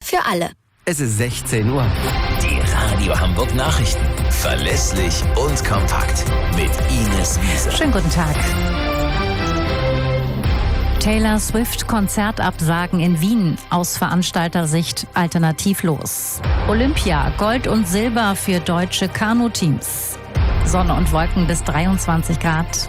für alle. Es ist 16 Uhr. Die Radio Hamburg Nachrichten. Verlässlich und kompakt. Mit Ines Wiese. Schönen guten Tag. Taylor Swift Konzertabsagen in Wien. Aus Veranstaltersicht alternativlos. Olympia, Gold und Silber für deutsche Kanuteams. Sonne und Wolken bis 23 Grad.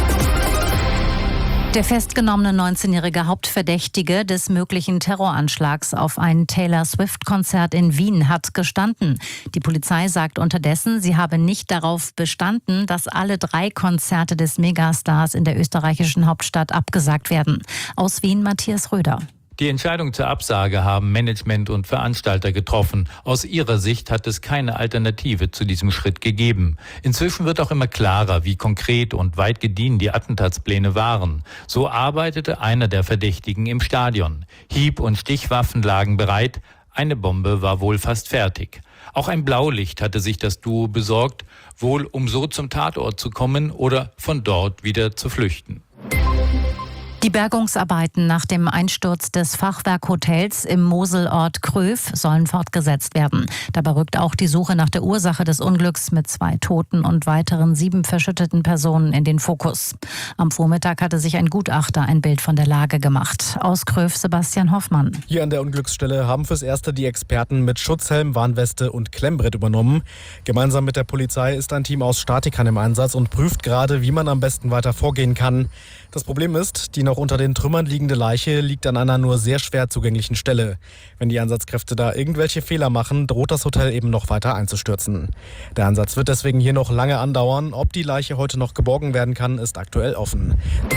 Der festgenommene 19-jährige Hauptverdächtige des möglichen Terroranschlags auf ein Taylor Swift-Konzert in Wien hat gestanden. Die Polizei sagt unterdessen, sie habe nicht darauf bestanden, dass alle 3 Konzerte des Megastars in der österreichischen Hauptstadt abgesagt werden. Aus Wien Matthias Röder. Die Entscheidung zur Absage haben Management und Veranstalter getroffen. Aus ihrer Sicht hat es keine Alternative zu diesem Schritt gegeben. Inzwischen wird auch immer klarer, wie konkret und weit gediehen die Attentatspläne waren. So arbeitete einer der Verdächtigen im Stadion. Hieb- und Stichwaffen lagen bereit. Eine Bombe war wohl fast fertig. Auch ein Blaulicht hatte sich das Duo besorgt, wohl um so zum Tatort zu kommen oder von dort wieder zu flüchten. Die Bergungsarbeiten nach dem Einsturz des Fachwerkhotels im Moselort Kröv sollen fortgesetzt werden. Dabei rückt auch die Suche nach der Ursache des Unglücks mit 2 Toten und weiteren 7 verschütteten Personen in den Fokus. Am Vormittag hatte sich ein Gutachter ein Bild von der Lage gemacht. Aus Kröv Sebastian Hoffmann. Hier an der Unglücksstelle haben fürs Erste die Experten mit Schutzhelm, Warnweste und Klemmbrett übernommen. Gemeinsam mit der Polizei ist ein Team aus Statikern im Einsatz und prüft gerade, wie man am besten weiter vorgehen kann. Das Problem ist, die noch unter den Trümmern liegende Leiche liegt an einer nur sehr schwer zugänglichen Stelle. Wenn die Einsatzkräfte da irgendwelche Fehler machen, droht das Hotel eben noch weiter einzustürzen. Der Einsatz wird deswegen hier noch lange andauern. Ob die Leiche heute noch geborgen werden kann, ist aktuell offen.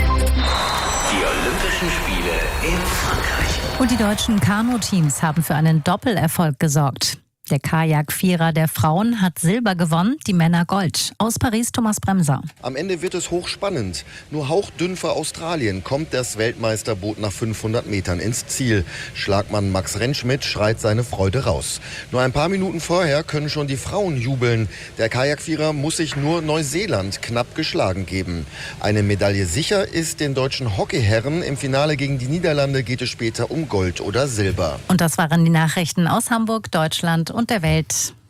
Die Olympischen Spiele in Frankreich. Und die deutschen Kanuteams haben für einen Doppelerfolg gesorgt. Der Kajak-Vierer der Frauen hat Silber gewonnen, die Männer Gold. Aus Paris Thomas Bremser. Am Ende wird es hochspannend. Nur hauchdünn für Australien kommt das Weltmeisterboot nach 500 Metern ins Ziel. Schlagmann Max Rentschmidt schreit seine Freude raus. Nur ein paar Minuten vorher können schon die Frauen jubeln. Der Kajakvierer muss sich nur Neuseeland knapp geschlagen geben. Eine Medaille sicher ist den deutschen Hockeyherren. Im Finale gegen die Niederlande geht es später um Gold oder Silber. Und das waren die Nachrichten aus Hamburg, Deutschland und der Welt.